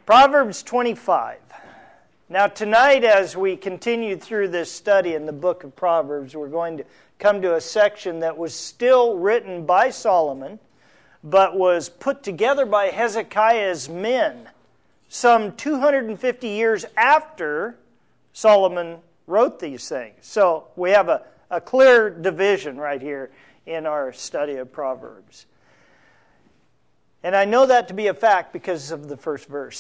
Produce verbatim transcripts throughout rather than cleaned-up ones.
Proverbs twenty-five. Now tonight, as we continue through this study in the book of Proverbs, we're going to come to a section that was still written by Solomon, but was put together by Hezekiah's men some two hundred fifty years after Solomon wrote these things. So we have a, a clear division right here in our study of Proverbs. And I know that to be a fact because of the first verse.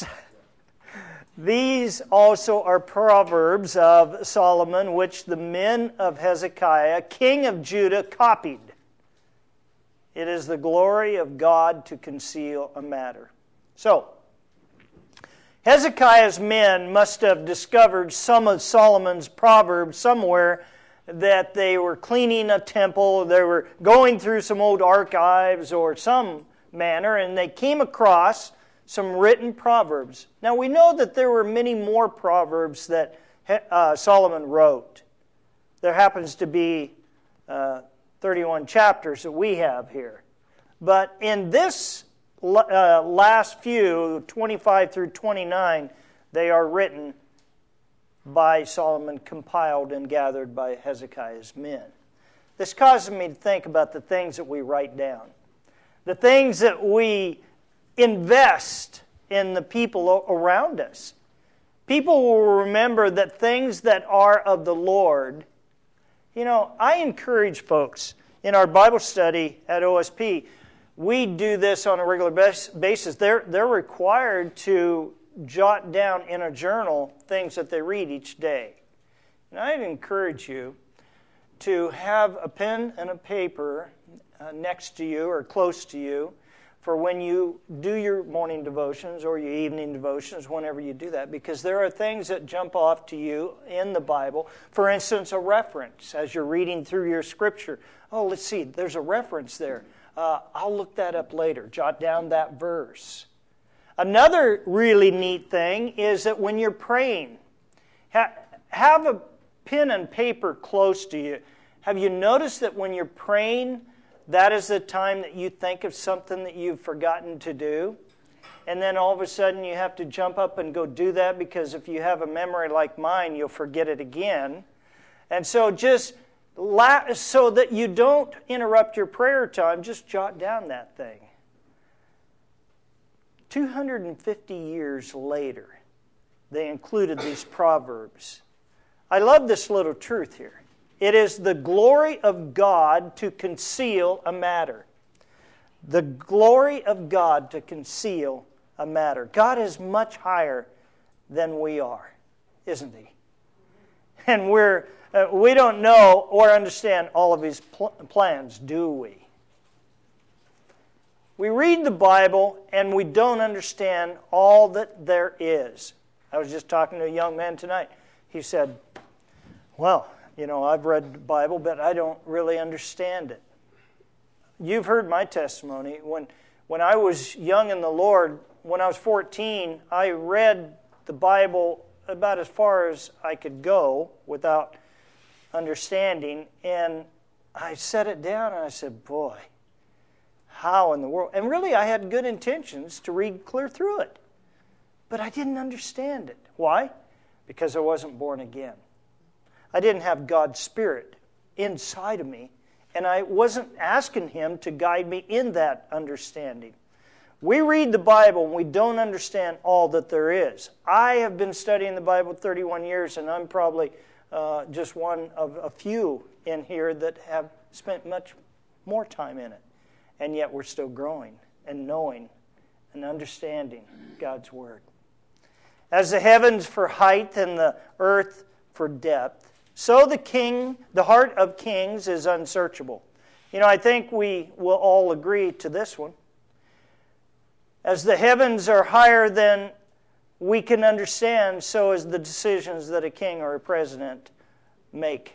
These also are proverbs of Solomon, which the men of Hezekiah, king of Judah, copied. It is the glory of God to conceal a matter. So, Hezekiah's men must have discovered some of Solomon's proverbs somewhere, that they were cleaning a temple, they were going through some old archives or some manner, and they came across some written proverbs. Now we know that there were many more proverbs that uh, Solomon wrote. There happens to be uh, thirty-one chapters that we have here. But in this uh, last few, twenty-five through twenty-nine, they are written by Solomon, compiled and gathered by Hezekiah's men. This causes me to think about the things that we write down. The things that we invest in the people around us. People will remember that things that are of the Lord. You know, I encourage folks in our Bible study at O S P, we do this on a regular basis. They're, they're required to jot down in a journal things that they read each day. And I'd encourage you to have a pen and a paper uh, next to you or close to you for when you do your morning devotions or your evening devotions, whenever you do that, because there are things that jump off to you in the Bible. For instance, a reference as you're reading through your scripture. Oh, let's see, there's a reference there. Uh, I'll look that up later. Jot down that verse. Another really neat thing is that when you're praying, ha- have a pen and paper close to you. Have you noticed that when you're praying, that is the time that you think of something that you've forgotten to do? And then all of a sudden you have to jump up and go do that, because if you have a memory like mine, you'll forget it again. And so just la- so that you don't interrupt your prayer time, just jot down that thing. two hundred fifty years later, they included these proverbs. I love this little truth here. It is the glory of God to conceal a matter. The glory of God to conceal a matter. God is much higher than we are, isn't He? And we're uh, we don't know or understand all of His pl- plans, do we? We read the Bible and we don't understand all that there is. I was just talking to a young man tonight. He said, well, you know, I've read the Bible, but I don't really understand it. You've heard my testimony. When, when I was young in the Lord, when I was fourteen, I read the Bible about as far as I could go without understanding. And I set it down and I said, boy, how in the world? And really, I had good intentions to read clear through it. But I didn't understand it. Why? Because I wasn't born again. I didn't have God's Spirit inside of me, and I wasn't asking Him to guide me in that understanding. We read the Bible and we don't understand all that there is. I have been studying the Bible thirty-one years, and I'm probably uh, just one of a few in here that have spent much more time in it. And yet we're still growing and knowing and understanding God's Word. As the heavens for height and the earth for depth, so the king, the heart of kings is unsearchable. You know, I think we will all agree to this one. As the heavens are higher than we can understand, so is the decisions that a king or a president make.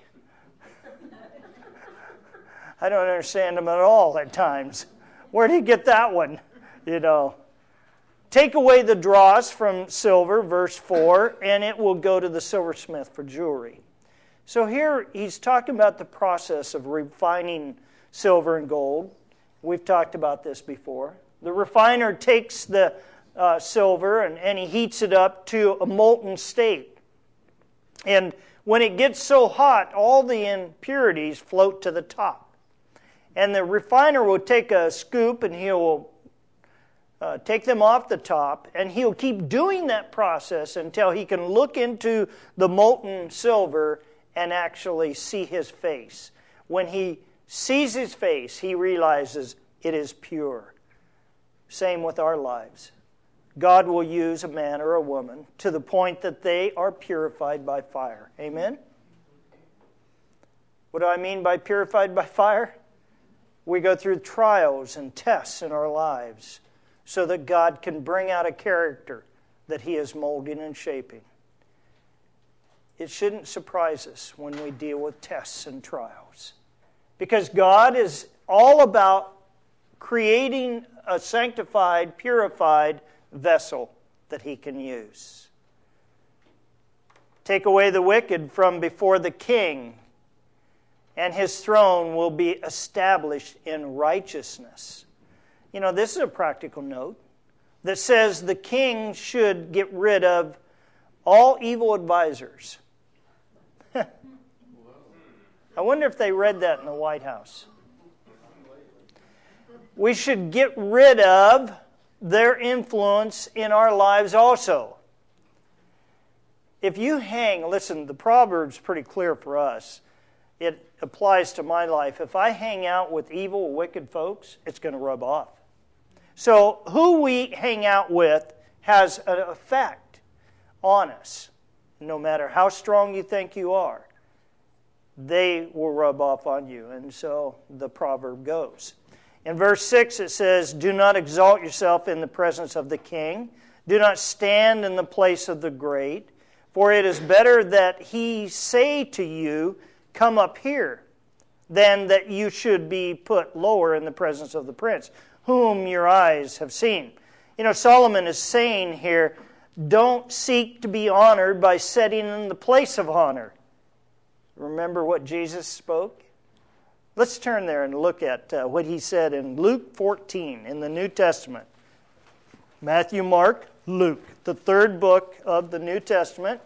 I don't understand them at all at times. Where did he get that one? You know. Take away the dross from silver, verse four, and it will go to the silversmith for jewelry. So here he's talking about the process of refining silver and gold. We've talked about this before. The refiner takes the uh, silver, and, and he heats it up to a molten state. And when it gets so hot, all the impurities float to the top. And the refiner will take a scoop and he'll uh, take them off the top, and he'll keep doing that process until he can look into the molten silver and actually see his face. When he sees his face, he realizes it is pure. Same with our lives. God will use a man or a woman to the point that they are purified by fire. Amen? What do I mean by purified by fire? We go through trials and tests in our lives so that God can bring out a character that He is molding and shaping. It shouldn't surprise us when we deal with tests and trials, because God is all about creating a sanctified, purified vessel that He can use. Take away the wicked from before the king, and his throne will be established in righteousness. You know, this is a practical note that says the king should get rid of all evil advisors. I wonder if they read that in the White House. We should get rid of their influence in our lives also. If you hang, listen, the Proverbs are pretty clear for us. It applies to my life. If I hang out with evil, wicked folks, it's going to rub off. So who we hang out with has an effect on us. No matter how strong you think you are, they will rub off on you. And so the proverb goes. In verse six it says, "Do not exalt yourself in the presence of the king. Do not stand in the place of the great. For it is better that he say to you, 'Come up here,' than that you should be put lower in the presence of the prince, whom your eyes have seen." You know, Solomon is saying here, don't seek to be honored by sitting in the place of honor. Remember what Jesus spoke? Let's turn there and look at uh, what he said in Luke fourteen in the New Testament. Matthew, Mark, Luke, the third book of the New Testament.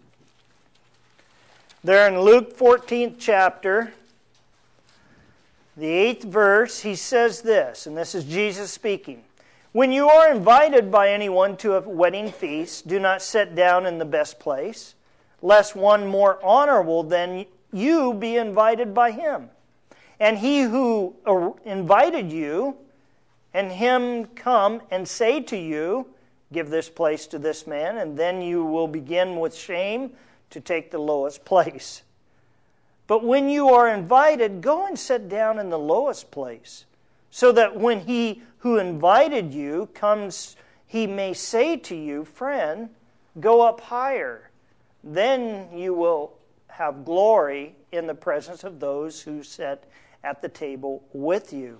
There in Luke fourteenth chapter, the eighth verse, he says this, and this is Jesus speaking. "When you are invited by anyone to a wedding feast, do not sit down in the best place, lest one more honorable than you be invited by him. And he who invited you, and him come and say to you, 'Give this place to this man,' and then you will begin with shame to take the lowest place. But when you are invited, go and sit down in the lowest place, so that when he who invited you comes, he may say to you, 'Friend, go up higher.' Then you will have glory in the presence of those who sit at the table with you.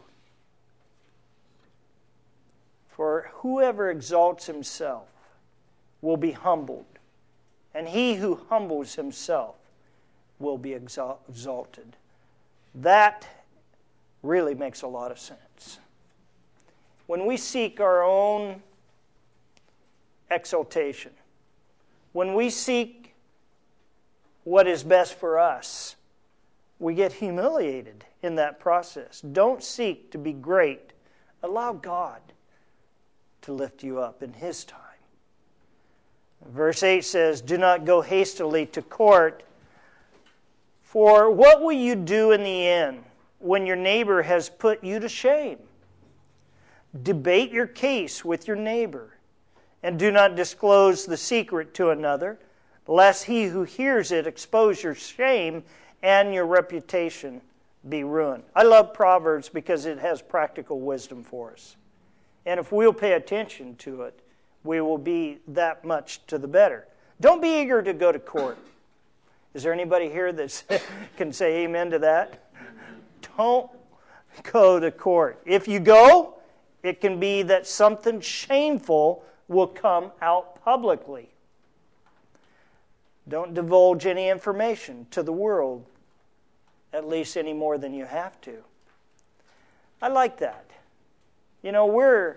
For whoever exalts himself will be humbled, and he who humbles himself will be exalted." That really makes a lot of sense. When we seek our own exaltation, when we seek what is best for us, we get humiliated in that process. Don't seek to be great. Allow God to lift you up in His time. Verse eight says, "Do not go hastily to court, for what will you do in the end when your neighbor has put you to shame? Debate your case with your neighbor, and do not disclose the secret to another, lest he who hears it expose your shame and your reputation be ruined." I love Proverbs because it has practical wisdom for us. And if we'll pay attention to it, we will be that much to the better. Don't be eager to go to court. Is there anybody here that can say amen to that? Don't go to court. If you go, it can be that something shameful will come out publicly. Don't divulge any information to the world, at least any more than you have to. I like that. You know, we're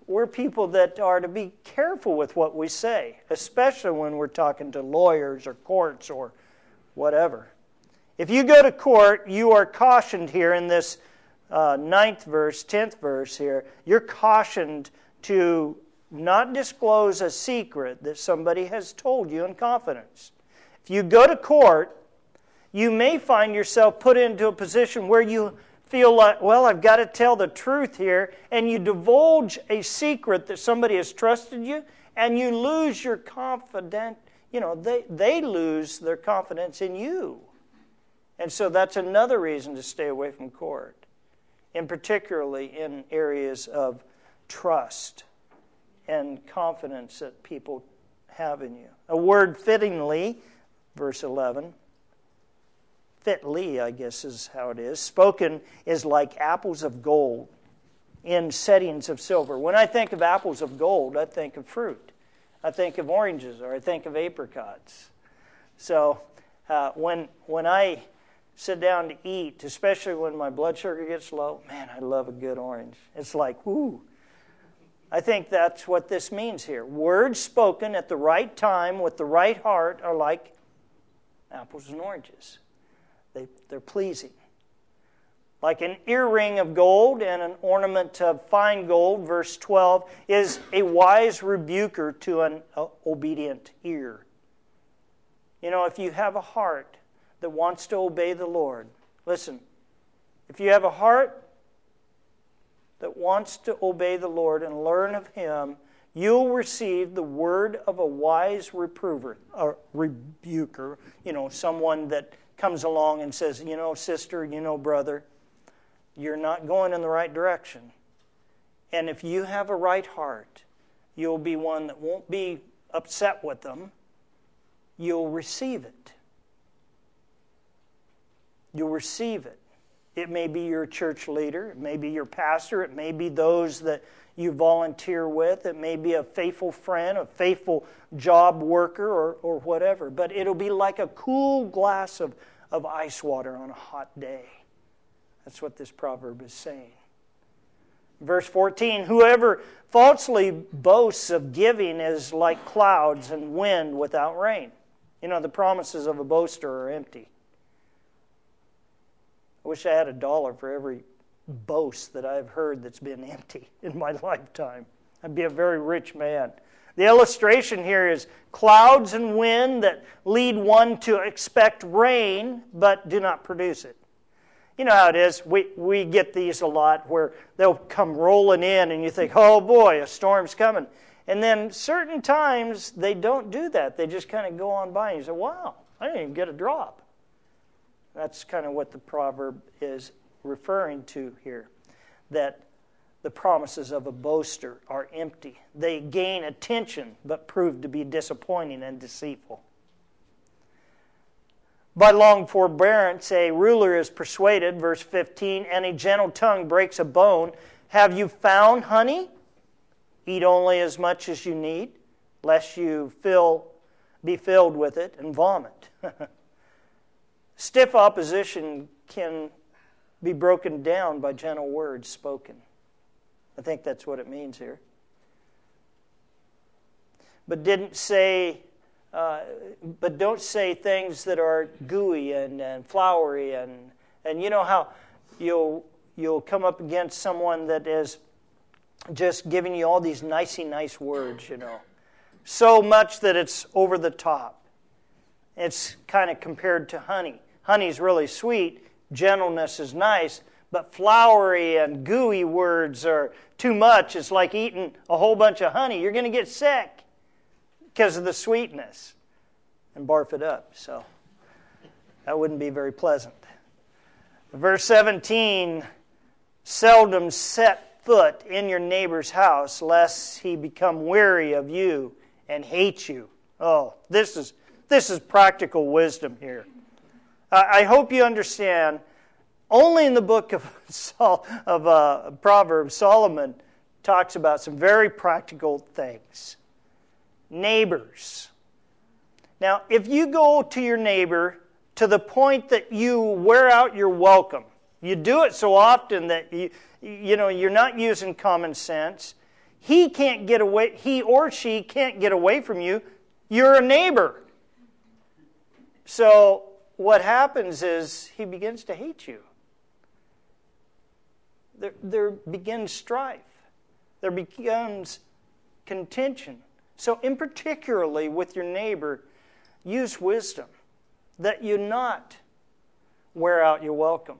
we're people that are to be careful with what we say, especially when we're talking to lawyers or courts or whatever. If you go to court, you are cautioned here in this uh, ninth verse, tenth verse here, you're cautioned to not disclose a secret that somebody has told you in confidence. If you go to court, you may find yourself put into a position where you feel like, well, I've got to tell the truth here, and you divulge a secret that somebody has trusted you, and you lose your confidence. You know, they, they lose their confidence in you. And so that's another reason to stay away from court, and particularly in areas of trust and confidence that people have in you. A word fittingly, verse eleven, fitly, I guess is how it is, spoken is like apples of gold in settings of silver. When I think of apples of gold, I think of fruit. I think of oranges, or I think of apricots. So uh, when when I sit down to eat, especially when my blood sugar gets low, man, I love a good orange. It's like, whoo. I think that's what this means here. Words spoken at the right time with the right heart are like apples and oranges. They, they're pleasing. Like an earring of gold and an ornament of fine gold, verse twelve, is a wise rebuker to an uh, obedient ear. You know, if you have a heart that wants to obey the Lord, listen, if you have a heart that wants to obey the Lord and learn of Him, you'll receive the word of a wise reprover, or rebuker, you know, someone that comes along and says, you know, sister, you know, brother, you're not going in the right direction. And if you have a right heart, you'll be one that won't be upset with them. You'll receive it. You'll receive it. It may be your church leader. It may be your pastor. It may be those that you volunteer with. It may be a faithful friend, a faithful job worker, or, or whatever. But it'll be like a cool glass of, of ice water on a hot day. That's what this proverb is saying. Verse fourteen, whoever falsely boasts of giving is like clouds and wind without rain. You know, the promises of a boaster are empty. I wish I had a dollar for every boast that I've heard that's been empty in my lifetime. I'd be a very rich man. The illustration here is clouds and wind that lead one to expect rain but do not produce it. You know how it is. We, we get these a lot where they'll come rolling in and you think, oh boy, a storm's coming. And then certain times they don't do that. They just kind of go on by and you say, wow, I didn't even get a drop. That's kind of what the proverb is referring to here, that the promises of a boaster are empty. They gain attention, but prove to be disappointing and deceitful. By long forbearance, a ruler is persuaded, verse fifteen, and a gentle tongue breaks a bone. Have you found honey? Eat only as much as you need, lest you fill, be filled with it and vomit. Stiff opposition can be broken down by gentle words spoken. I think that's what it means here. But didn't say, uh, but don't say things that are gooey and, and flowery and and you know how you'll you'll come up against someone that is just giving you all these nicey nice words, you know, so much that it's over the top. It's kind of compared to honey. Honey's really sweet. Gentleness is nice. But flowery and gooey words are too much. It's like eating a whole bunch of honey. You're going to get sick because of the sweetness and barf it up. So that wouldn't be very pleasant. Verse seventeen, seldom set foot in your neighbor's house, lest he become weary of you and hate you. Oh, this is this is practical wisdom here. I hope you understand. Only in the book of Sol, of uh, Proverbs, Solomon talks about some very practical things. Neighbors. Now, if you go to your neighbor to the point that you wear out your welcome, you do it so often that you you know you're not using common sense. he can't get away, he or she can't get away from you. You're a neighbor. So what happens is he begins to hate you. There, there begins strife. There becomes contention. So in particularly with your neighbor, use wisdom that you not wear out your welcome.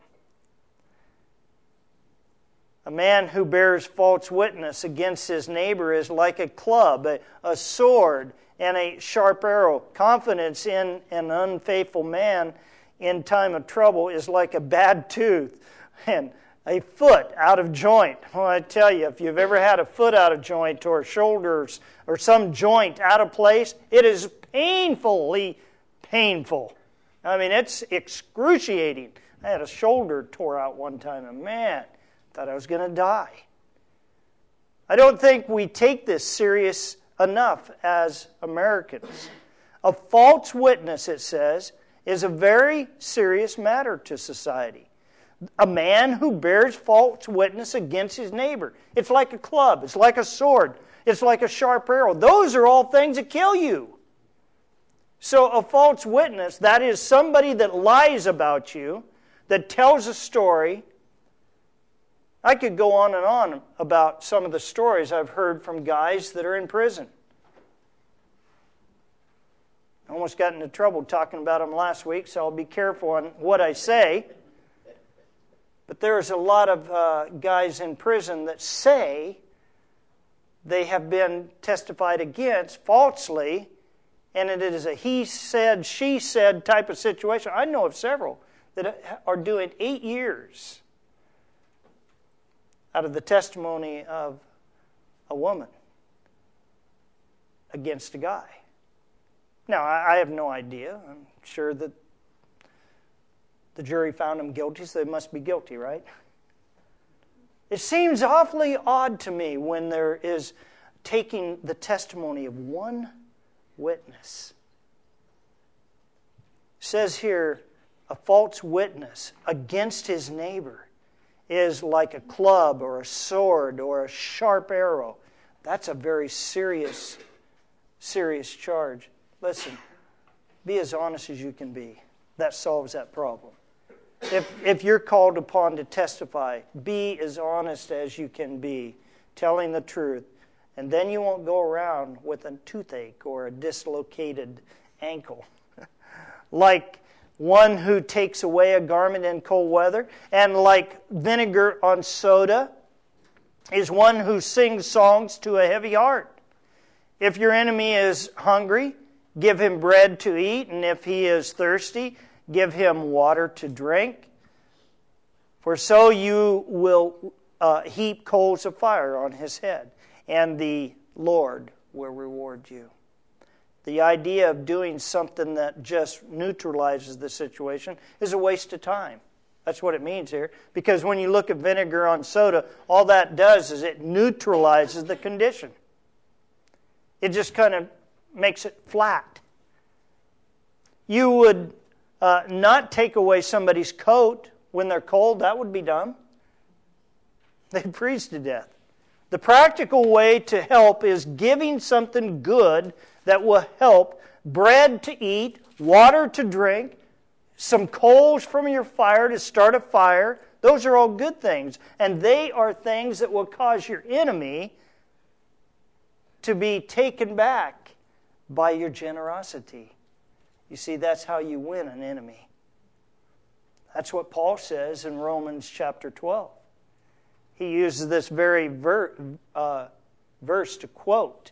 A man who bears false witness against his neighbor is like a club, a, a sword, and a sharp arrow. Confidence in an unfaithful man in time of trouble is like a bad tooth and a foot out of joint. Well, I tell you, if you've ever had a foot out of joint or shoulders or some joint out of place, it is painfully painful. I mean, it's excruciating. I had a shoulder tore out one time, and man, thought I was going to die. I don't think we take this serious enough as Americans. A false witness, it says, is a very serious matter to society. A man who bears false witness against his neighbor. It's like a club. It's like a sword. It's like a sharp arrow. Those are all things that kill you. So a false witness, that is somebody that lies about you, that tells a story. I could go on and on about some of the stories I've heard from guys that are in prison. I almost got into trouble talking about them last week, so I'll be careful on what I say. But there's a lot of uh, guys in prison that say they have been testified against falsely, and it is a he said, she said type of situation. I know of several that are doing eight years out of the testimony of a woman against a guy. Now, I have no idea. I'm sure that the jury found him guilty, so they must be guilty, right? It seems awfully odd to me when there is taking the testimony of one witness. It says here, a false witness against his neighbor is like a club or a sword or a sharp arrow. That's a very serious, serious charge. Listen, be as honest as you can be. That solves that problem. If, if you're called upon to testify, be as honest as you can be, telling the truth. And then you won't go around with a toothache or a dislocated ankle. Like one who takes away a garment in cold weather, and like vinegar on soda, is one who sings songs to a heavy heart. If your enemy is hungry, give him bread to eat, and if he is thirsty, give him water to drink. For so you will uh, heap coals of fire on his head, and the Lord will reward you. The idea of doing something that just neutralizes the situation is a waste of time. That's what it means here. Because when you look at vinegar on soda, all that does is it neutralizes the condition. It just kind of makes it flat. You would uh, not take away somebody's coat when they're cold. That would be dumb. They'd freeze to death. The practical way to help is giving something good that will help: bread to eat, water to drink, some coals from your fire to start a fire. Those are all good things. And they are things that will cause your enemy to be taken back by your generosity. You see, that's how you win an enemy. That's what Paul says in Romans chapter twelve. He uses this very ver- uh, verse to quote.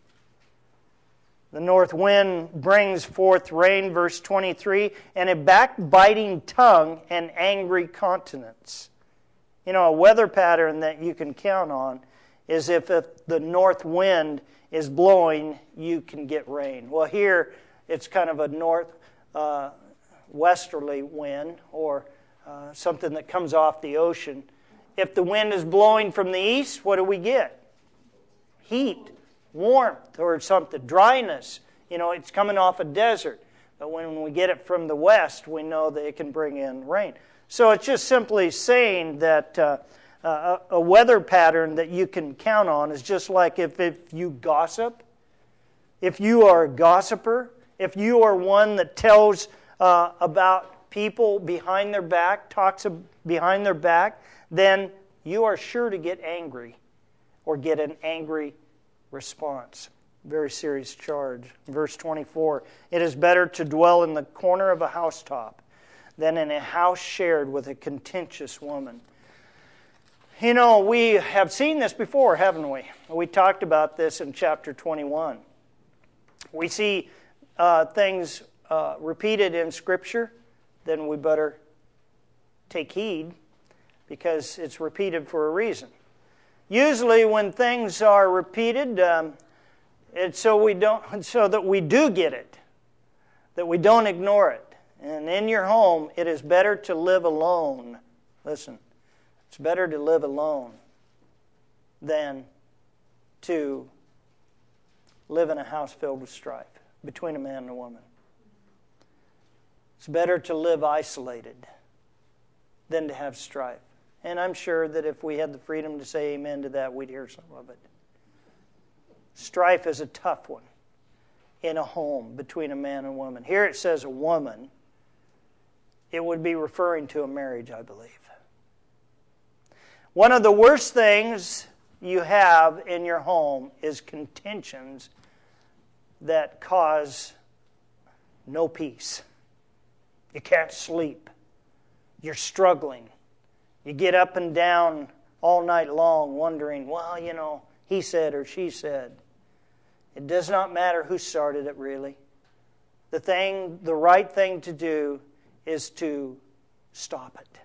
The north wind brings forth rain, verse twenty-three, and a backbiting tongue and angry countenance. You know, a weather pattern that you can count on is if, if the north wind is blowing, you can get rain. Well, here it's kind of a north uh, westerly wind, or uh, something that comes off the ocean. If the wind is blowing from the east, what do we get? Heat, warmth, or something, dryness. You know, it's coming off a desert. But when we get it from the west, we know that it can bring in rain. So it's just simply saying that uh, uh, a weather pattern that you can count on is just like if, if you gossip, if you are a gossiper, if you are one that tells uh, about people behind their back, talks behind their back, then you are sure to get angry or get an angry response. Very serious charge. Verse twenty-four, it is better to dwell in the corner of a housetop than in a house shared with a contentious woman. You know, we have seen this before, haven't we? We talked about this in chapter twenty-one. We see uh, things uh, repeated in Scripture, then we better take heed because it's repeated for a reason. Usually when things are repeated, um, it's so we don't, so that we do get it, that we don't ignore it. And in your home, it is better to live alone. Listen, it's better to live alone than to live in a house filled with strife between a man and a woman. It's better to live isolated than to have strife. And I'm sure that if we had the freedom to say amen to that, we'd hear some of it. Strife is a tough one in a home between a man and a woman. Here it says a woman. It would be referring to a marriage, I believe. One of the worst things you have in your home is contentions that cause no peace. You can't sleep. You're struggling. You get up and down all night long wondering, well, you know, he said or she said. It does not matter who started it, really. The thing, the right thing to do is to stop it.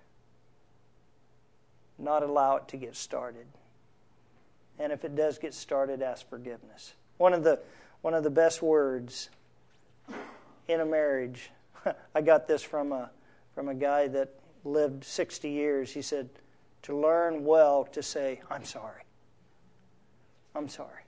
Not allow it to get started. And if it does get started, ask forgiveness. One of the one of the best words in a marriage, I got this from a from a guy that lived sixty years. He said, to learn well to say, I'm sorry. I'm sorry.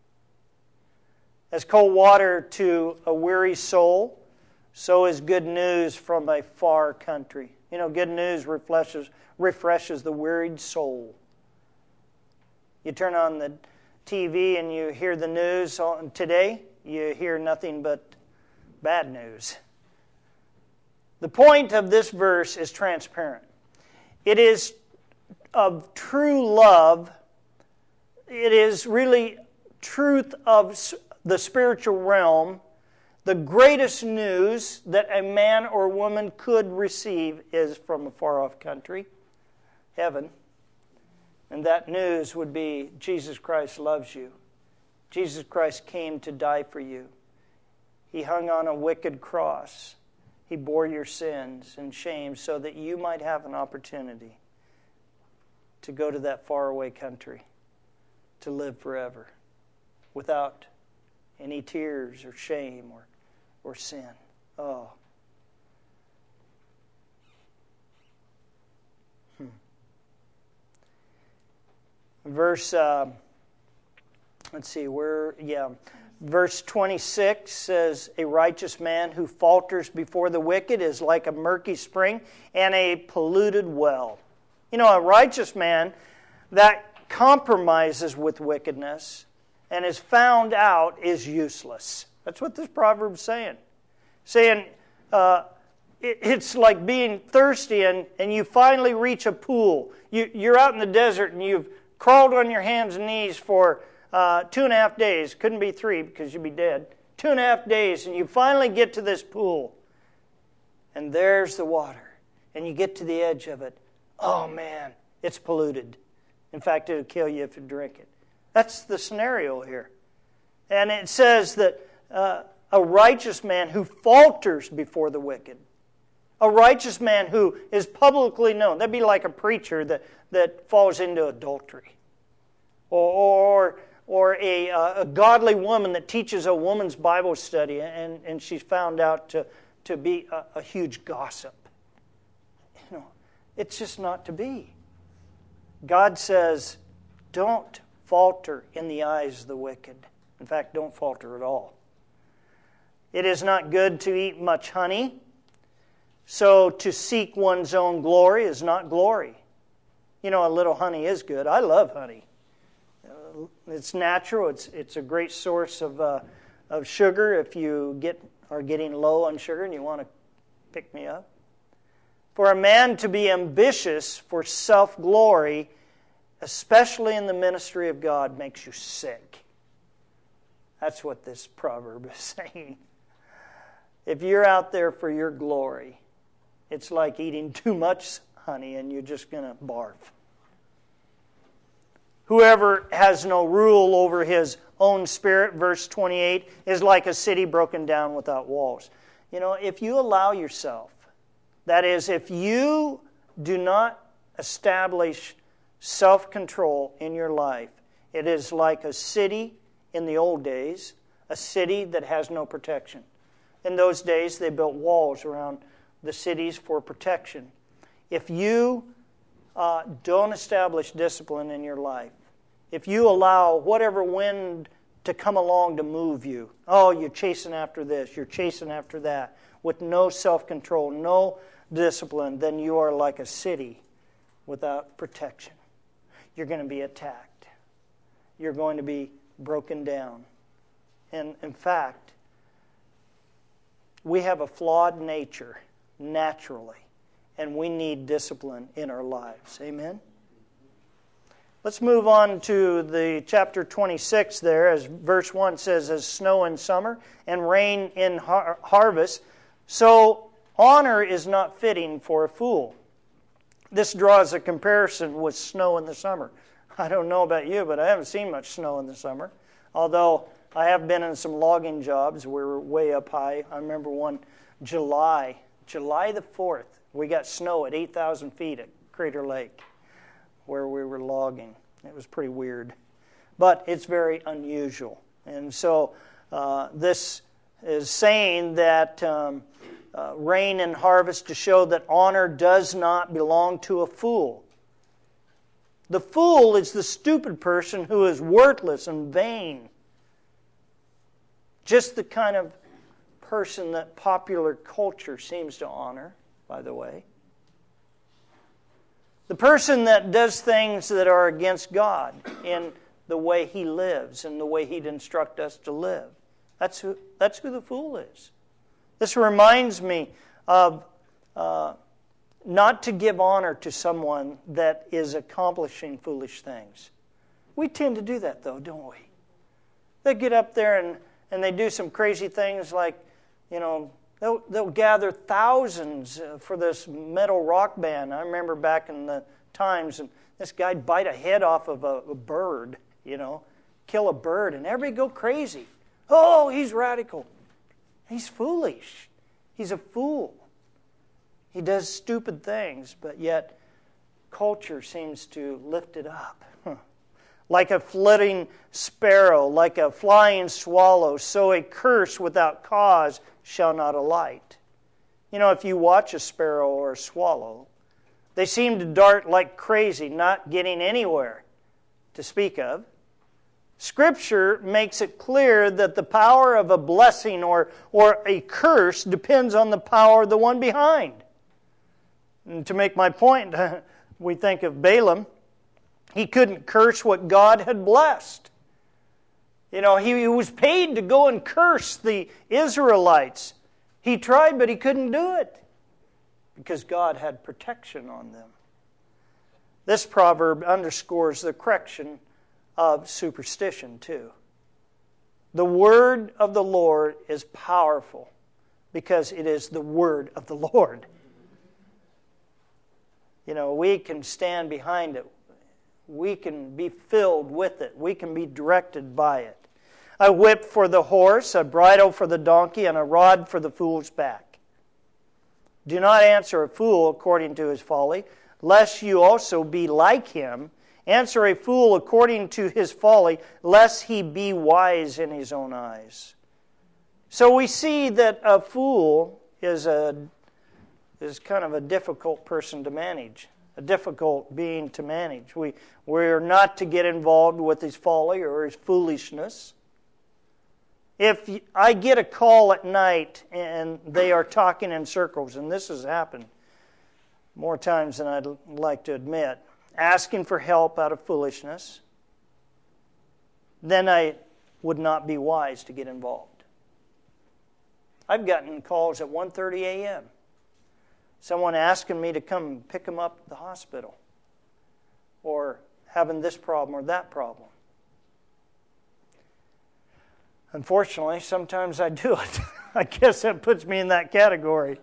As cold water to a weary soul, so is good news from a far country. You know, good news refreshes, refreshes the wearied soul. You turn on the T V and you hear the news today, you hear nothing but bad news. The point of this verse is transparent. It is of true love. It is really truth of the spiritual realm. The greatest news that a man or woman could receive is from a far-off country, heaven. And that news would be Jesus Christ loves you. Jesus Christ came to die for you. He hung on a wicked cross. He bore your sins and shame so that you might have an opportunity to go to that faraway country, to live forever without any tears or shame or, or sin. Oh. Hmm. Verse, uh, let's see, where, yeah. Verse twenty-six says, a righteous man who falters before the wicked is like a murky spring and a polluted well. You know, a righteous man that compromises with wickedness and is found out is useless. That's what this proverb's saying. Saying, uh, it, it's like being thirsty and, and you finally reach a pool. You, you're out in the desert and you've crawled on your hands and knees for Uh, two and a half days, couldn't be three because you'd be dead. Two and a half days, and you finally get to this pool. And there's the water. And you get to the edge of it. Oh man, it's polluted. In fact, it'll kill you if you drink it. That's the scenario here. And it says that uh, a righteous man who falters before the wicked. A righteous man who is publicly known. That'd be like a preacher that, that falls into adultery. Or... or Or a, uh, a godly woman that teaches a woman's Bible study and, and she's found out to, to be a, a huge gossip. You know, it's just not to be. God says, don't falter in the eyes of the wicked. In fact, don't falter at all. It is not good to eat much honey, so to seek one's own glory is not glory. You know, a little honey is good. I love honey. Uh, it's natural. It's it's a great source of uh, of sugar if you get are getting low on sugar and you want to pick me up. For a man to be ambitious for self-glory, especially in the ministry of God, makes you sick. That's what this proverb is saying. If you're out there for your glory, it's like eating too much honey and you're just going to barf. Whoever has no rule over his own spirit, verse twenty-eight, is like a city broken down without walls. You know, if you allow yourself, that is, if you do not establish self-control in your life, it is like a city in the old days, a city that has no protection. In those days, they built walls around the cities for protection. If you uh, don't establish discipline in your life, if you allow whatever wind to come along to move you, oh, you're chasing after this, you're chasing after that, with no self-control, no discipline, then you are like a city without protection. You're going to be attacked. You're going to be broken down. And in fact, we have a flawed nature naturally, and we need discipline in our lives. Amen? Let's move on to the chapter twenty-six there, as verse one says, as snow in summer and rain in har- harvest, so honor is not fitting for a fool. This draws a comparison with snow in the summer. I don't know about you, but I haven't seen much snow in the summer. Although I have been in some logging jobs. We were way up high. I remember one July, July the fourth, we got snow at eight thousand feet at Crater Lake where we were logging. It was pretty weird. But it's very unusual. And so uh, this is saying that um, uh, rain and harvest to show that honor does not belong to a fool. The fool is the stupid person who is worthless and vain. Just the kind of person that popular culture seems to honor, by the way. The person that does things that are against God in the way He lives and the way He'd instruct us to live. That's who, that's who the fool is. This reminds me of uh, not to give honor to someone that is accomplishing foolish things. We tend to do that, though, don't we? They get up there and, and they do some crazy things like, you know, they'll, they'll gather thousands for this metal rock band. I remember back in the times, and this guy'd bite a head off of a, a bird, you know, kill a bird, and everybody go crazy. Oh, he's radical. He's foolish. He's a fool. He does stupid things, but yet culture seems to lift it up. Huh. Like a flitting sparrow, like a flying swallow, so a curse without cause shall not alight. You know, if you watch a sparrow or a swallow, they seem to dart like crazy, not getting anywhere to speak of. Scripture makes it clear that the power of a blessing or, or a curse depends on the power of the one behind. And to make my point, we think of Balaam. He couldn't curse what God had blessed. You know, he, he was paid to go and curse the Israelites. He tried, but he couldn't do it because God had protection on them. This proverb underscores the correction of superstition, too. The word of the Lord is powerful because it is the word of the Lord. You know, we can stand behind it. We can be filled with it. We can be directed by it. A whip for the horse, a bridle for the donkey, and a rod for the fool's back. Do not answer a fool according to his folly, lest you also be like him. Answer a fool according to his folly, lest he be wise in his own eyes. So we see that a fool is a is kind of a difficult person to manage, a difficult being to manage. We we're not to get involved with his folly or his foolishness. If I get a call at night and they are talking in circles, and this has happened more times than I'd like to admit, asking for help out of foolishness, then I would not be wise to get involved. I've gotten calls at one thirty a.m. Someone asking me to come pick them up at the hospital, or having this problem or that problem. Unfortunately, sometimes I do it. I guess that puts me in that category.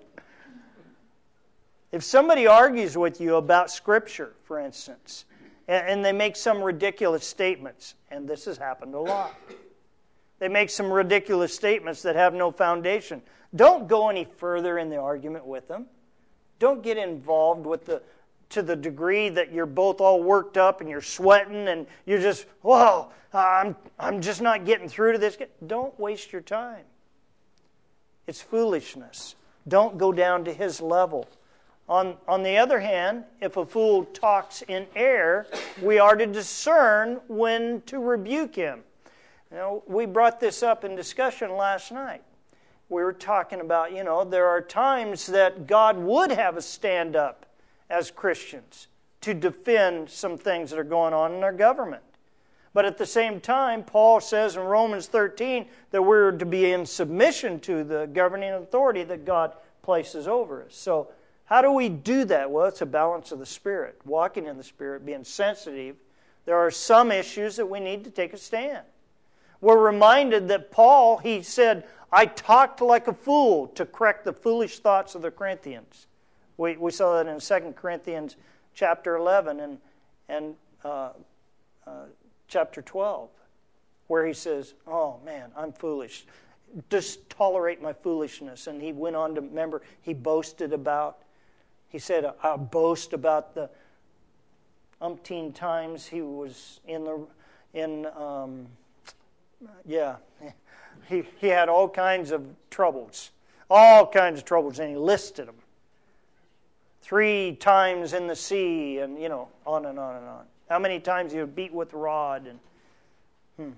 If somebody argues with you about Scripture, for instance, and, and they make some ridiculous statements, and this has happened a lot. They make some ridiculous statements that have no foundation. Don't go any further in the argument with them. Don't get involved with the to the degree that you're both all worked up and you're sweating and you're just, whoa, I'm, I'm just not getting through to this. Don't waste your time. It's foolishness. Don't go down to his level. On, on the other hand, if a fool talks in error, we are to discern when to rebuke him. You know, we brought this up in discussion last night. We were talking about, you know, there are times that God would have us stand up as Christians to defend some things that are going on in our government. But at the same time, Paul says in Romans thirteen that we're to be in submission to the governing authority that God places over us. So how do we do that? Well, it's a balance of the Spirit, walking in the Spirit, being sensitive. There are some issues that we need to take a stand. We're reminded that Paul, he said, I talked like a fool to correct the foolish thoughts of the Corinthians. We, we saw that in Second Corinthians chapter eleven and, and uh, uh, chapter twelve, where he says, oh man, I'm foolish. Just tolerate my foolishness. And he went on to, remember, he boasted about, he said, I'll boast about the umpteen times he was in the, in, um, yeah, he, he had all kinds of troubles, all kinds of troubles, and he listed them. Three times in the sea, and, you know, on and on and on. How many times he was beat with a rod. And, hmm.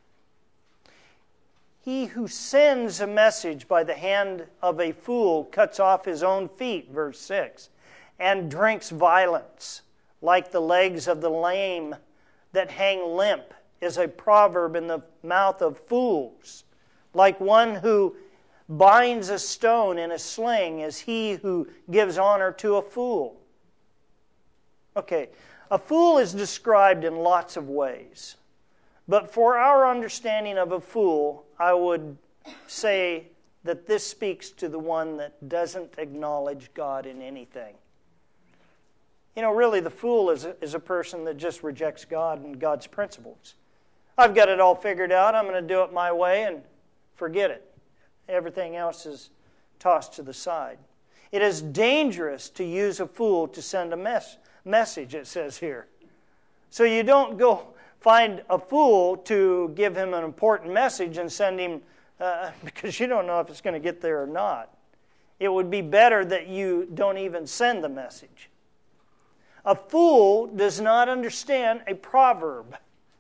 He who sends a message by the hand of a fool cuts off his own feet, verse six, and drinks violence, like the legs of the lame that hang limp, is a proverb in the mouth of fools. Like one who binds a stone in a sling is he who gives honor to a fool. Okay, a fool is described in lots of ways. But for our understanding of a fool, I would say that this speaks to the one that doesn't acknowledge God in anything. You know, really the fool is a, is a person that just rejects God and God's principles. I've got it all figured out. I'm going to do it my way and forget it. Everything else is tossed to the side. It is dangerous to use a fool to send a mess, message, it says here. So you don't go find a fool to give him an important message and send him, uh, because you don't know if it's going to get there or not. It would be better that you don't even send the message. A fool does not understand a proverb.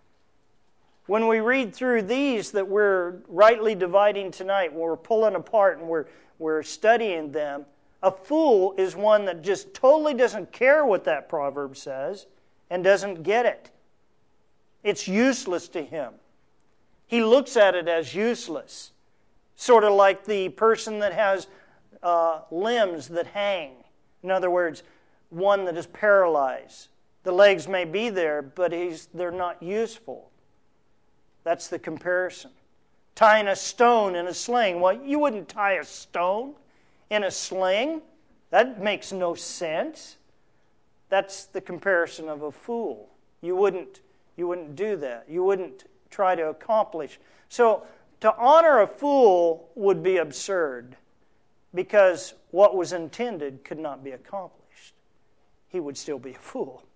When we read through these that we're rightly dividing tonight, when we're pulling apart and we're, we're studying them, a fool is one that just totally doesn't care what that proverb says and doesn't get it. It's useless to him. He looks at it as useless. Sort of like the person that has uh, limbs that hang. In other words, one that is paralyzed. The legs may be there, but he's, they're not useful. That's the comparison. Tying a stone in a sling. Well, you wouldn't tie a stone in a sling. That makes no sense. That's the comparison of a fool. You wouldn't, you wouldn't do that. You wouldn't try to accomplish. So to honor a fool would be absurd because what was intended could not be accomplished. He would still be a fool.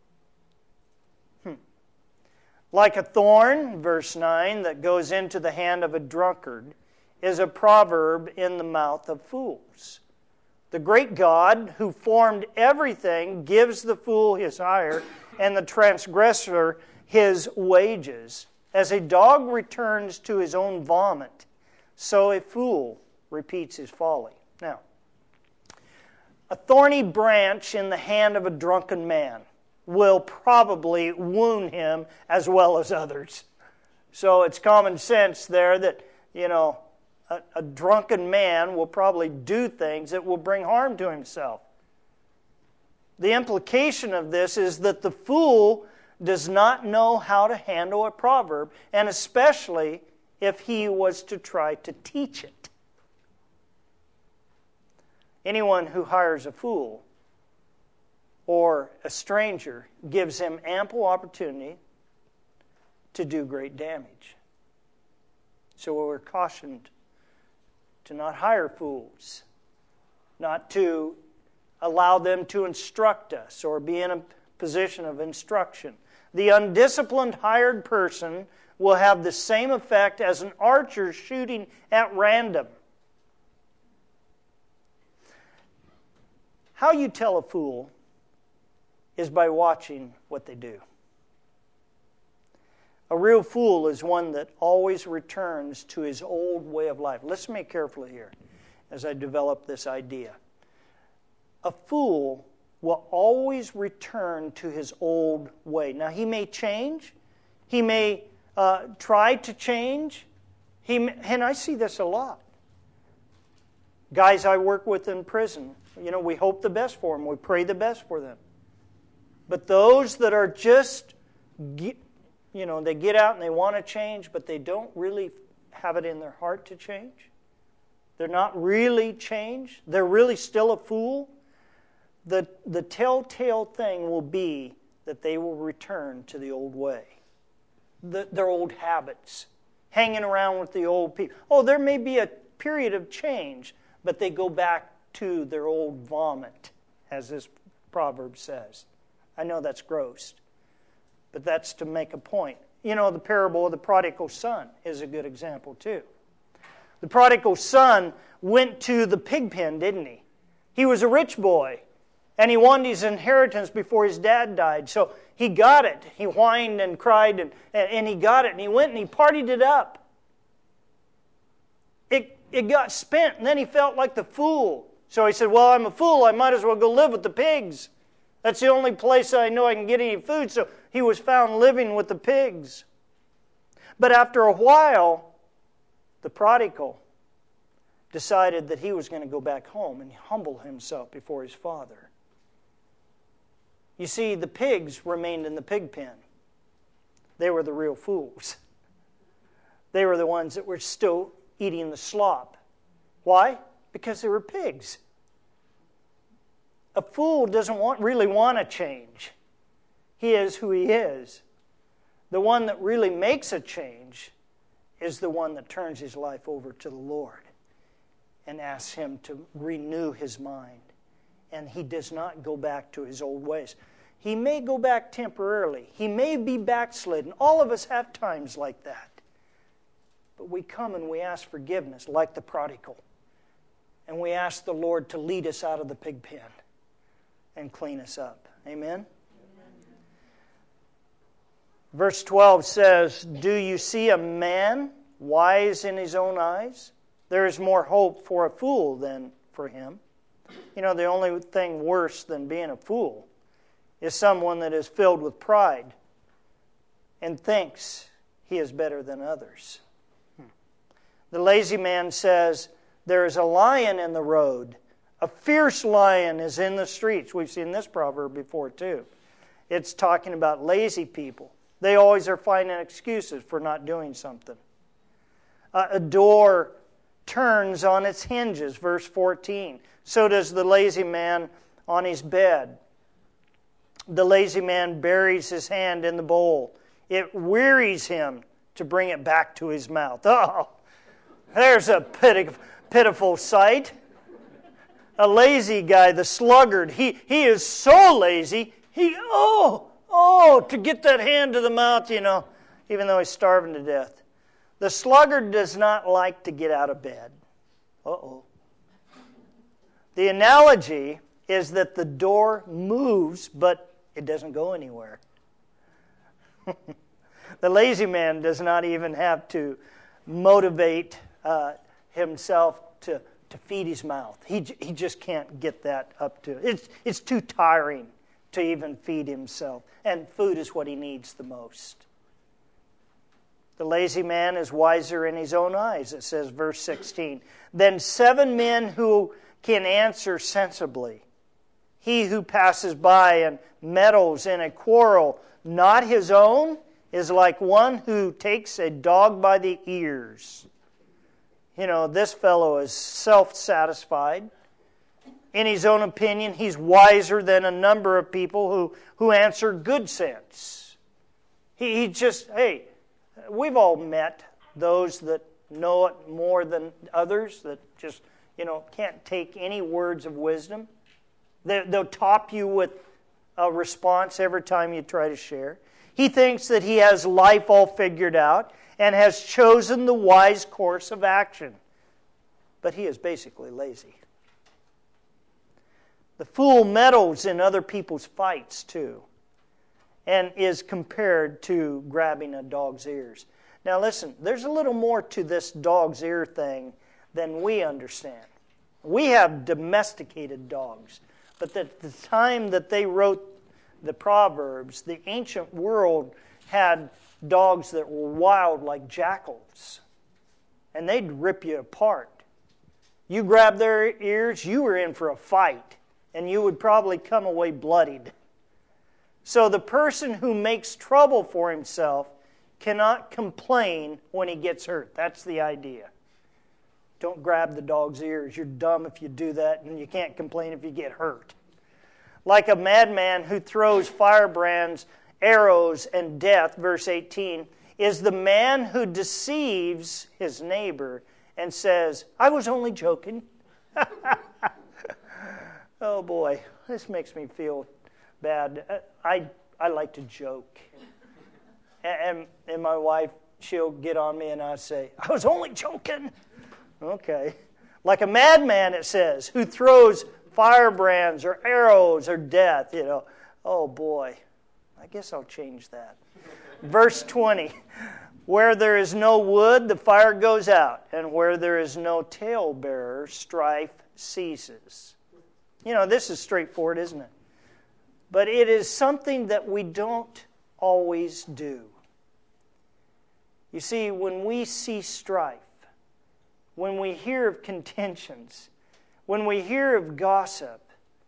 Like a thorn, verse nine, that goes into the hand of a drunkard, is a proverb in the mouth of fools. The great God, who formed everything, gives the fool his hire and the transgressor his wages. As a dog returns to his own vomit, so a fool repeats his folly. Now, a thorny branch in the hand of a drunken man. will probably wound him as well as others. So it's common sense there that, you know, a, a drunken man will probably do things that will bring harm to himself. The implication of this is that the fool does not know how to handle a proverb, and especially if he was to try to teach it. Anyone who hires a fool or a stranger gives him ample opportunity to do great damage. So we're cautioned to not hire fools, not to allow them to instruct us or be in a position of instruction. The undisciplined hired person will have the same effect as an archer shooting at random. How you tell a fool is by watching what they do. A real fool is one that always returns to his old way of life. Listen to me carefully here as I develop this idea. A fool will always return to his old way. Now, he may change. He may uh, try to change. He may, and I see this a lot. Guys I work with in prison, you know, we hope the best for them. We pray the best for them. But those that are just, you know, they get out and they want to change, but they don't really have it in their heart to change. They're not really changed. They're really still a fool. The, the telltale thing will be that they will return to the old way, the, their old habits, hanging around with the old people. Oh, there may be a period of change, but they go back to their old vomit, as this proverb says. I know that's gross, but that's to make a point. You know, the parable of the prodigal son is a good example too. The prodigal son went to the pig pen, didn't he? He was a rich boy. And he wanted his inheritance before his dad died. So he got it. He whined and cried and, and he got it. And he went and he partied it up. It, it got spent and then he felt like the fool. So he said, well, I'm a fool. I might as well go live with the pigs. That's the only place I know I can get any food. So he was found living with the pigs. But after a while, the prodigal decided that he was going to go back home and humble himself before his father. You see, the pigs remained in the pig pen. They were the real fools. They were the ones that were still eating the slop. Why? Because they were pigs. A fool doesn't want, really want to change. He is who he is. The one that really makes a change is the one that turns his life over to the Lord and asks Him to renew his mind. And he does not go back to his old ways. He may go back temporarily. He may be backslidden. All of us have times like that. But we come and we ask forgiveness, like the prodigal. And we ask the Lord to lead us out of the pig pen and clean us up. Amen? Amen. Verse twelve says, do you see a man wise in his own eyes? There is more hope for a fool than for him. You know, the only thing worse than being a fool is someone that is filled with pride and thinks he is better than others. The lazy man says, there is a lion in the road. A fierce lion is in the streets. We've seen this proverb before too. It's talking about lazy people. They always are finding excuses for not doing something. Uh, a door turns on its hinges, verse fourteen. So does the lazy man on his bed. The lazy man buries his hand in the bowl. It wearies him to bring it back to his mouth. Oh, there's a pitiful sight. A lazy guy, the sluggard, he, he is so lazy, he, oh, oh, to get that hand to the mouth, you know, even though he's starving to death. The sluggard does not like to get out of bed. Uh-oh. The analogy is that the door moves, but it doesn't go anywhere. The lazy man does not even have to motivate uh, himself to, to feed his mouth. He, he just can't get that up to it. It's, it's too tiring to even feed himself. And food is what he needs the most. The lazy man is wiser in his own eyes, it says, verse sixteen. Than seven men who can answer sensibly. He who passes by and meddles in a quarrel not his own is like one who takes a dog by the ears. You know, this fellow is self-satisfied. In his own opinion, he's wiser than a number of people who, who answer good sense. He, he just, hey, we've all met those that know it more than others, that just, you know, can't take any words of wisdom. They, they'll top you with a response every time you try to share. He thinks that he has life all figured out and has chosen the wise course of action. But he is basically lazy. The fool meddles in other people's fights too, and is compared to grabbing a dog's ears. Now listen, there's a little more to this dog's ear thing than we understand. We have domesticated dogs, but at the time that they wrote the Proverbs, the ancient world had dogs that were wild like jackals, and they'd rip you apart. You grabbed their ears, you were in for a fight, and you would probably come away bloodied. So the person who makes trouble for himself cannot complain when he gets hurt. That's the idea. Don't grab the dog's ears. You're dumb if you do that, and you can't complain if you get hurt. Like a madman who throws firebrands, arrows, and death, verse eighteen, is the man who deceives his neighbor and says, I was only joking. Oh boy, this makes me feel bad. I I like to joke. And, and my wife, she'll get on me and I say, I was only joking. Okay. Like a madman, it says, who throws firebrands or arrows or death, you know. Oh boy, I guess I'll change that. Verse twenty, where there is no wood, the fire goes out, and where there is no talebearer, strife ceases. You know, this is straightforward, isn't it? But it is something that we don't always do. You see, when we see strife, when we hear of contentions, when we hear of gossip,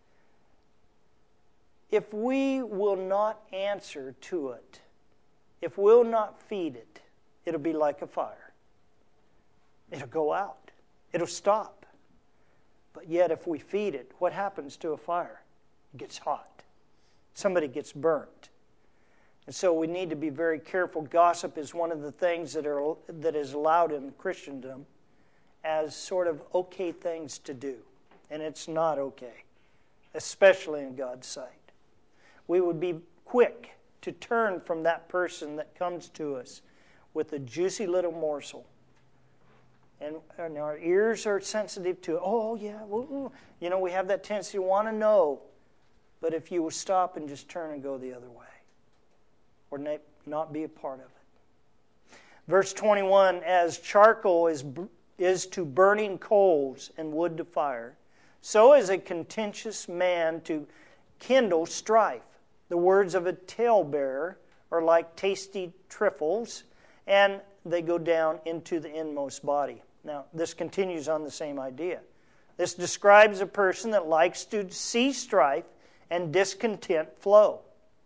if we will not answer to it, if we'll not feed it, it'll be like a fire. It'll go out. It'll stop. But yet if we feed it, what happens to a fire? It gets hot. Somebody gets burnt. And so we need to be very careful. Gossip is one of the things that are that is allowed in Christendom as sort of okay things to do. And it's not okay, especially in God's sight. We would be quick to turn from that person that comes to us with a juicy little morsel. And, and our ears are sensitive to, oh yeah, well, you know, we have that tendency to want to know. But if you will stop and just turn and go the other way, or not be a part of it. Verse twenty-one, as charcoal is, is to burning coals and wood to fire, so is a contentious man to kindle strife. The words of a talebearer are like tasty trifles, and they go down into the inmost body. Now, this continues on the same idea. This describes a person that likes to see strife and discontent flow.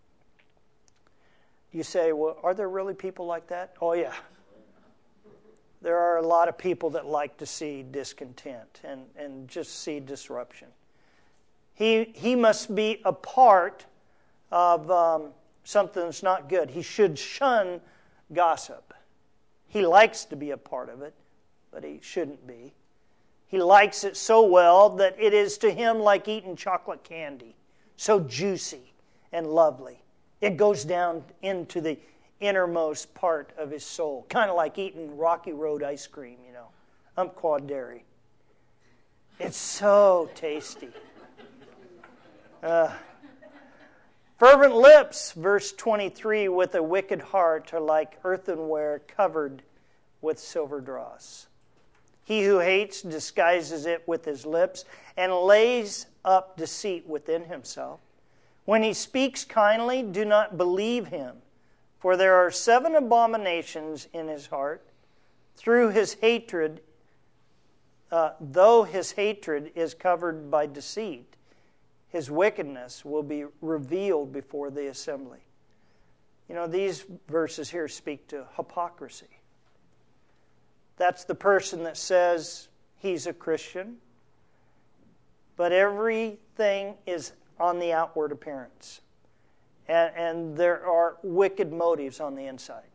You say, well, are there really people like that? Oh, yeah. There are a lot of people that like to see discontent and, and just see disruption. He, he must be a part of um, something that's not good. He should shun gossip. He likes to be a part of it, but he shouldn't be. He likes it so well that it is to him like eating chocolate candy, so juicy and lovely. It goes down into the innermost part of his soul, kind of like eating Rocky Road ice cream, you know, Umpqua Dairy. It's so tasty. Uh, Fervent lips, verse twenty-three, with a wicked heart are like earthenware covered with silver dross. He who hates disguises it with his lips and lays up deceit within himself. When he speaks kindly, do not believe him, for there are seven abominations in his heart. Through his hatred, uh, though his hatred is covered by deceit, his wickedness will be revealed before the assembly. You know, these verses here speak to hypocrisy. That's the person that says he's a Christian, but everything is on the outward appearance. And, and there are wicked motives on the inside.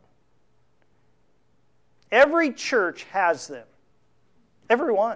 Every church has them. Every one.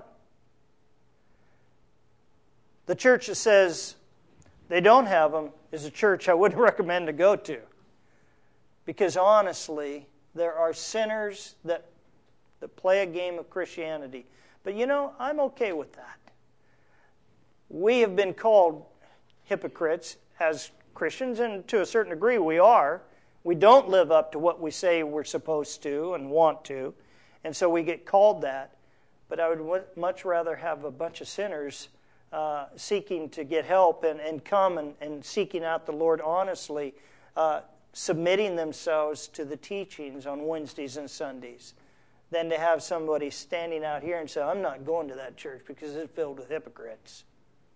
The church that says they don't have them is a church I wouldn't recommend to go to. Because honestly, there are sinners that, that play a game of Christianity. But you know, I'm okay with that. We have been called hypocrites as Christians, and to a certain degree we are. We don't live up to what we say we're supposed to and want to, and so we get called that. But I would much rather have a bunch of sinners uh, seeking to get help and, and come and, and seeking out the Lord honestly, uh, submitting themselves to the teachings on Wednesdays and Sundays, than to have somebody standing out here and say, I'm not going to that church because it's filled with hypocrites.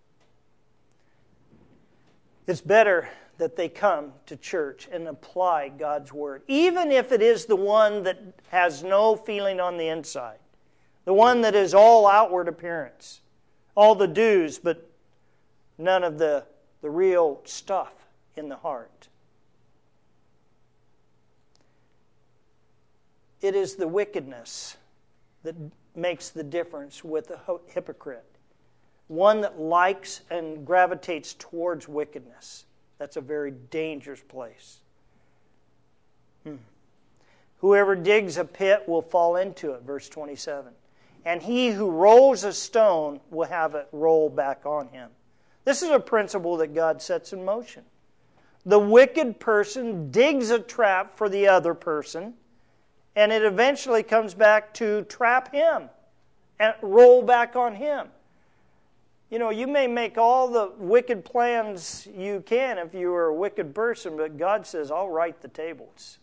It's better that they come to church and apply God's Word, even if it is the one that has no feeling on the inside, the one that is all outward appearance, all the do's, but none of the, the real stuff in the heart. It is the wickedness that makes the difference with a hypocrite. One that likes and gravitates towards wickedness. That's a very dangerous place. Hmm. Whoever digs a pit will fall into it, verse twenty-seven. And he who rolls a stone will have it roll back on him. This is a principle that God sets in motion. The wicked person digs a trap for the other person, and it eventually comes back to trap him and roll back on him. You know, you may make all the wicked plans you can if you are a wicked person, but God says, I'll write the tables.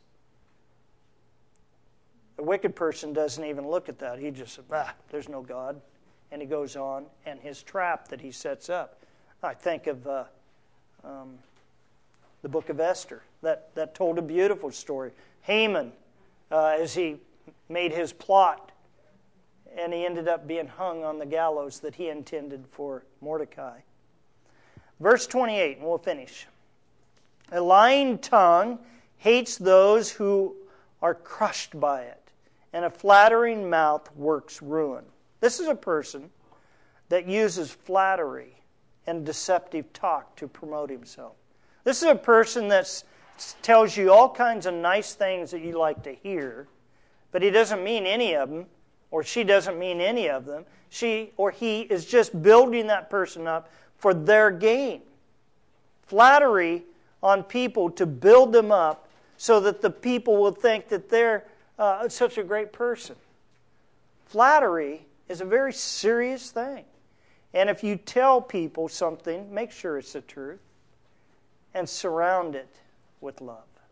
The wicked person doesn't even look at that. He just says, ah, there's no God. And he goes on, and his trap that he sets up. I think of uh, um, the book of Esther. That, that told a beautiful story. Haman, uh, as he made his plot, and he ended up being hung on the gallows that he intended for Mordecai. Verse twenty-eight, and we'll finish. A lying tongue hates those who are crushed by it, and a flattering mouth works ruin. This is a person that uses flattery and deceptive talk to promote himself. This is a person that tells you all kinds of nice things that you like to hear, but he doesn't mean any of them, or she doesn't mean any of them. She or he is just building that person up for their gain. Flattery on people to build them up so that the people will think that they're uh, such a great person. Flattery is a very serious thing. And if you tell people something, make sure it's the truth and surround it with love.